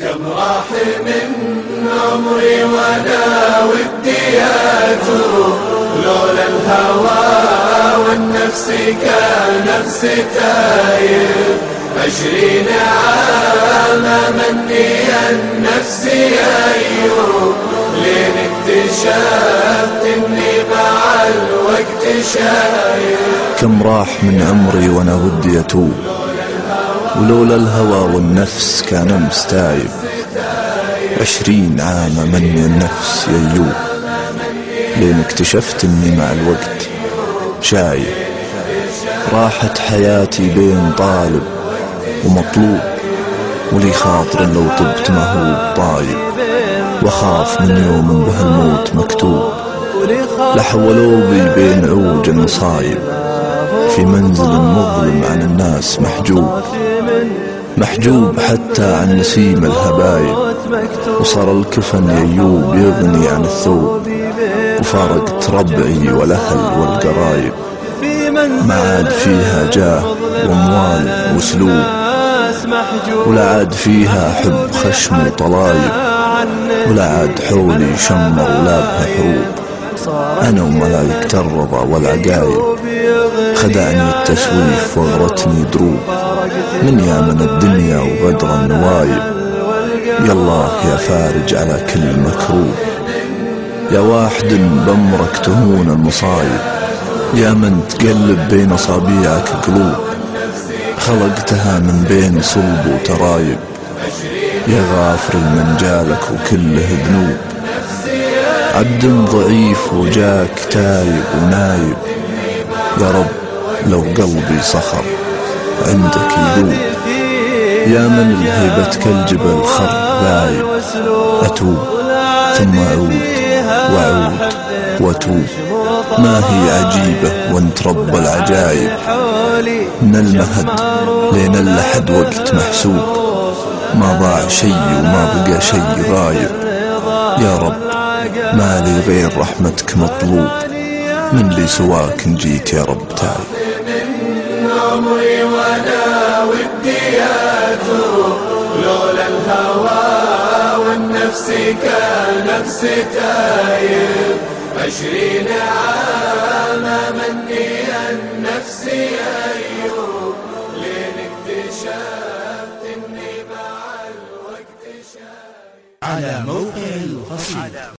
كم راح من عمري وانا ودي اتوب، لولا الهوى والنفس كنفس تايب. 20 عام مني النفس أيوب، لين اكتشفت اني مع الوقت شايب. كم راح من عمري وانا ودي اتوب، ولولا الهوى والنفس كان مستايب. 20 عام مني النفس ييوب، لين اكتشفت اني مع الوقت شايب. راحت حياتي بين طالب ومطلوب، ولي خاطر لو طبت ما هو طايب. واخاف من يوم به الموت مكتوب، لحولوا بي بين عوج المصايب. في منزل مظلم عن الناس محجوب، محجوب حتى عن نسيم الهبايب. وصار الكفن ييوب يغني عن الثوب، وفارقت ربعي والأهل والقرايب. ما عاد فيها جاه واموال وسلوب، ولا عاد فيها حب خشم وطلايب، ولا عاد حولي شمر ولا بها حروب. أنا وملايكة الرضا والعقايب، خدعني التسويف وغرتني دروب. من يامن الدنيا وغدر النوايب، يا الله يا فارج على كل مكروب. يا واحد بأمرك تهون المصايب، يا من تقلب بين أصابيعك قلوب. خلقتها من بين صلب وترايب، يا غافر من جالك وكله ذنوب. عبد ضعيف وجاك تايب ونايب، يا رب لو قلبي صخر عندك يذوب. يا من الهيبة كالجبل خر ذايب، أتوب ثم أعود وأعود وأتوب. ما هي عجيبة وانت رب العجايب، من المهد لين اللحد وقت محسوب. ما ضاع شي وما بقى شي غايب، يا رب ما لي غير رحمتك مطلوب. من لي سواك جيت يا رب تايب. من عمري وانا ودي اتوب، لولا الهوى والنفس كنفس تايب. 20 عام مني النفس أيوب، لين اكتشفت اني مع الوقت شايب. على موقع القصيدة.